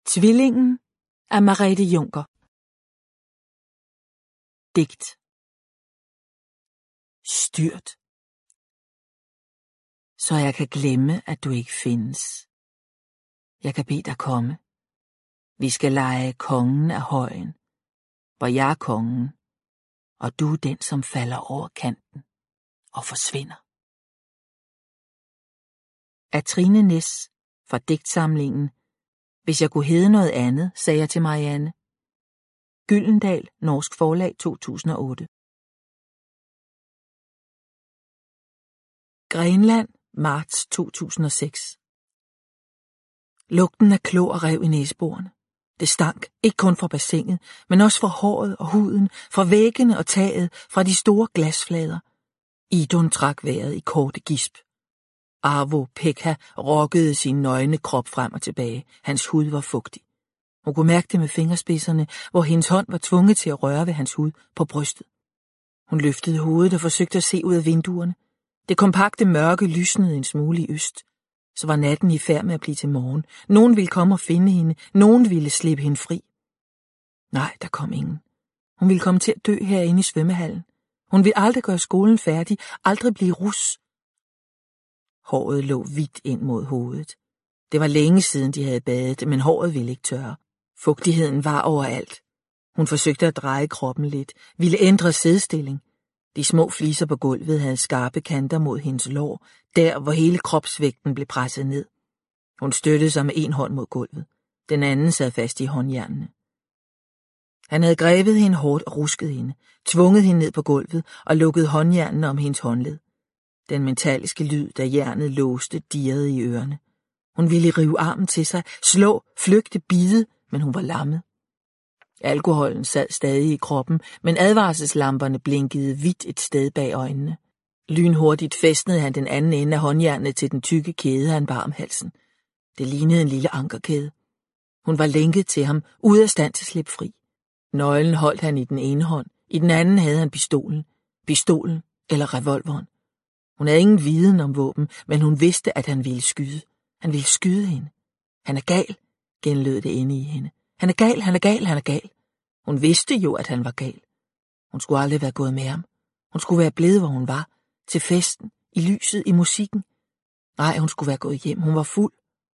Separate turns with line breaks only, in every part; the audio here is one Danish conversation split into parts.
Tvillingen af Merete Juncker. Digt. Styrt. Så jeg kan glemme, at du ikke findes. Jeg kan bede dig komme. Vi skal lege kongen af højen, hvor jeg er kongen, og du er den, som falder over kanten og forsvinder. Af Trine Næs fra digtsamlingen Hvis jeg kunne hedde noget andet, sagde jeg til Marianne. Gyldendal, Norsk Forlag, 2008. Grenland, marts 2006. Lugten af klo og rev i næseborene. Det stank, ikke kun fra bassinet, men også fra håret og huden, fra væggene og taget, fra de store glasflader. Idun trak vejret i korte gisp. Arvo-Pekka rokkede sin nøgne krop frem og tilbage. Hans hud var fugtig. Hun kunne mærke det med fingerspidserne, hvor hendes hånd var tvunget til at røre ved hans hud på brystet. Hun løftede hovedet og forsøgte at se ud af vinduerne. Det kompakte mørke lysnede en smule i øst. Så var natten i færd med at blive til morgen. Nogen ville komme og finde hende. Nogen ville slippe hende fri. Nej, der kom ingen. Hun ville komme til at dø herinde i svømmehallen. Hun ville aldrig gøre skolen færdig, aldrig blive rus. Håret lå hvidt ind mod hovedet. Det var længe siden, de havde badet, men håret ville ikke tørre. Fugtigheden var overalt. Hun forsøgte at dreje kroppen lidt, ville ændre sædstilling. De små fliser på gulvet havde skarpe kanter mod hendes lår, der hvor hele kropsvægten blev presset ned. Hun støttede sig med en hånd mod gulvet. Den anden sad fast i håndjernene. Han havde grebet hende hårdt og rusket hende, tvunget hende ned på gulvet og lukket håndjernene om hendes håndled. Den metalliske lyd, da jernet låste, dirrede i ørerne. Hun ville rive armen til sig, slå, flygte, bide, men hun var lammet. Alkoholen sad stadig i kroppen, men advarselslamperne blinkede hvidt et sted bag øjnene. Lynhurtigt fæstnede han den anden ende af håndjernet til den tykke kæde, han bar om halsen. Det lignede en lille ankerkæde. Hun var lænket til ham, ude af stand til at slippe fri. Nøglen holdt han i den ene hånd, i den anden havde han pistolen. Pistolen eller revolveren. Hun havde ingen viden om våben, men hun vidste, at han ville skyde. Han ville skyde hende. Han er gal, genlød det inde i hende. Han er gal, han er gal, han er gal. Hun vidste jo, at han var gal. Hun skulle aldrig være gået med ham. Hun skulle være blevet, hvor hun var. Til festen, i lyset, i musikken. Nej, hun skulle være gået hjem. Hun var fuld.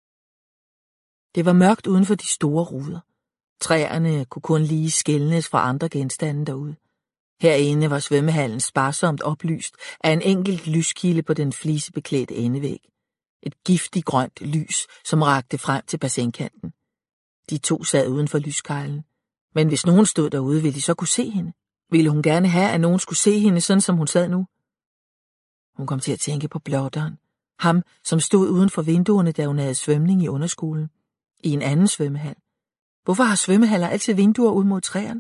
Det var mørkt uden for de store ruder. Træerne kunne kun lige skelnes fra andre genstande derude. Herinde var svømmehallen sparsomt oplyst af en enkelt lyskilde på den flisebeklædte endevæg. Et giftigt grønt lys, som rakte frem til bassinkanten. De to sad uden for lyskejlen. Men hvis nogen stod derude, ville de så kunne se hende? Ville hun gerne have, at nogen skulle se hende, sådan som hun sad nu? Hun kom til at tænke på blotteren. Ham, som stod uden for vinduerne, da hun havde svømning i underskolen. I en anden svømmehal. Hvorfor har svømmehaller altid vinduer ud mod træerne?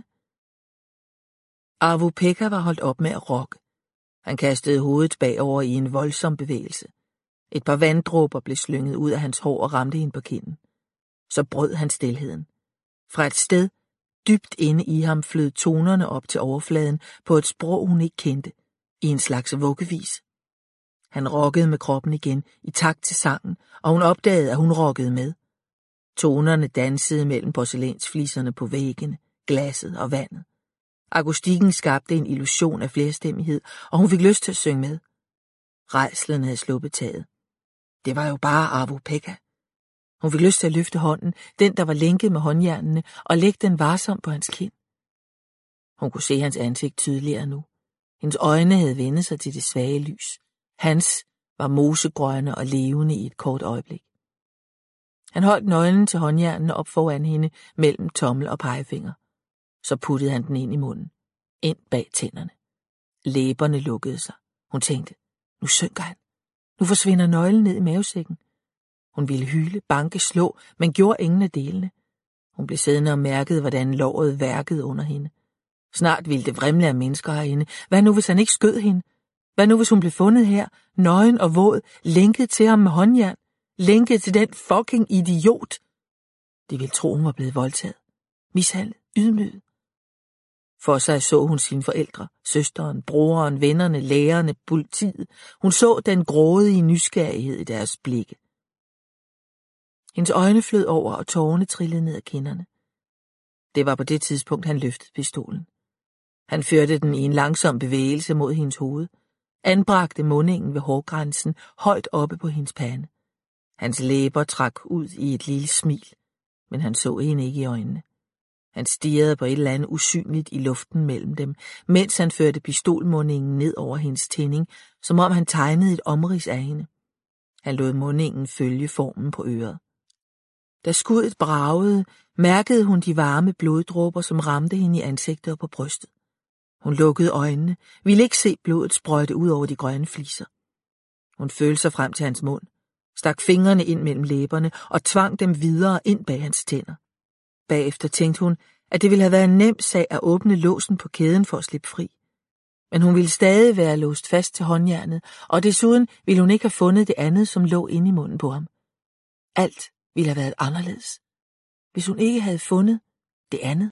Arvo-Pekka var holdt op med at rokke. Han kastede hovedet bagover i en voldsom bevægelse. Et par vanddråber blev slynget ud af hans hår og ramte hende på kinden. Så brød han stilheden. Fra et sted, dybt inde i ham, flød tonerne op til overfladen på et sprog, hun ikke kendte, i en slags vuggevis. Han rokkede med kroppen igen, i takt til sangen, og hun opdagede, at hun rokkede med. Tonerne dansede mellem porcelænsfliserne på væggene, glasset og vandet. Akustikken skabte en illusion af flerstemmighed, og hun fik lyst til at synge med. Rædslen havde sluppet taget. Det var jo bare Arvo-Pekka. Hun fik lyst til at løfte hånden, den der var lænket med håndjernene, og lægge den varsomt på hans kind. Hun kunne se hans ansigt tydeligere nu. Hendes øjne havde vendt sig til det svage lys. Hans var mosegrønne og levende i et kort øjeblik. Han holdt nøglen til håndjernene op foran hende mellem tommel og pegefinger. Så puttede han den ind i munden. Ind bag tænderne. Læberne lukkede sig. Hun tænkte, nu synker han. Nu forsvinder nøglen ned i mavesækken. Hun ville hyle, banke, slå, men gjorde ingen af delene. Hun blev siddende og mærkede, hvordan låret værkede under hende. Snart ville det vrimle af mennesker herinde. Hvad nu, hvis han ikke skød hende? Hvad nu, hvis hun blev fundet her, nøgen og våd, lænket til ham med håndjern? Lænket til den fucking idiot? De ville tro, hun var blevet voldtaget. Mishandlet, ydmyget. For sig så hun sine forældre, søsteren, broren, vennerne, lærerne, politiet. Hun så den grådige nysgerrighed i deres blikke. Hendes øjne flød over, og tårerne trillede ned ad kinderne. Det var på det tidspunkt, han løftede pistolen. Han førte den i en langsom bevægelse mod hendes hoved, anbragte mundingen ved hårgrænsen højt oppe på hendes pande. Hans læber trak ud i et lille smil, men han så hende ikke i øjnene. Han stirrede på et eller andet usynligt i luften mellem dem, mens han førte pistolmundingen ned over hendes tænding, som om han tegnede et omrids af hende. Han lod mundingen følge formen på øret. Da skuddet bragede, mærkede hun de varme bloddråber, som ramte hende i ansigtet og på brystet. Hun lukkede øjnene, ville ikke se blodet sprøjte ud over de grønne fliser. Hun følte sig frem til hans mund, stak fingrene ind mellem læberne og tvang dem videre ind bag hans tænder. Bagefter tænkte hun, at det ville have været en nem sag at åbne låsen på kæden for at slippe fri. Men hun ville stadig være låst fast til håndjernet, og desuden ville hun ikke have fundet det andet, som lå inde i munden på ham. Alt ville have været anderledes, hvis hun ikke havde fundet det andet.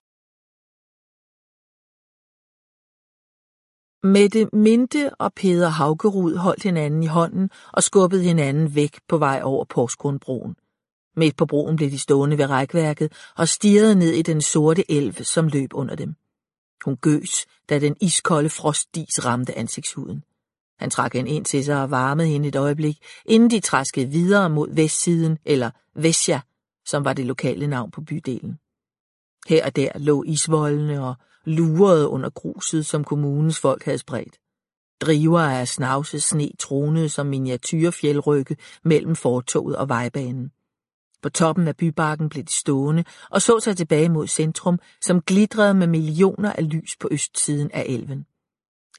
Mette Minte og Peder Haugerud holdt hinanden i hånden og skubbede hinanden væk på vej over Porsgrundbroen. Midt på broen blev de stående ved rækværket og stirrede ned i den sorte elv, som løb under dem. Hun gøs, da den iskolde frostdis ramte ansigtshuden. Han trak hende ind til sig og varmede hende et øjeblik, inden de traskede videre mod vestsiden, eller Vesja, som var det lokale navn på bydelen. Her og der lå isvoldene og lurede under gruset, som kommunens folk havde spredt. Driver af snavset sne tronede som miniatyrfjeldrygge mellem fortovet og vejbanen. På toppen af bybakken blev de stående og så sig tilbage mod centrum, som glitrede med millioner af lys på østsiden af elven.